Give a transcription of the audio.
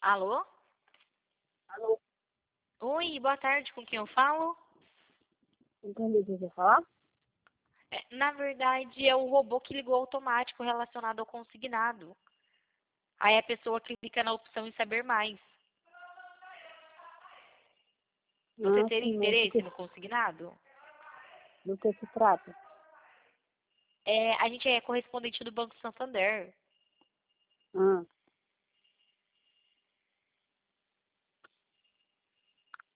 Alô? Alô? Oi, boa tarde, com quem eu falo? Entendi o que você falar? Na verdade, é o robô que ligou automático relacionado ao consignado. Aí a pessoa clica na opção em saber mais. Você Ah, teria sim, mas interesse no consignado? do que se trata? A gente é correspondente do Banco Santander. Ah,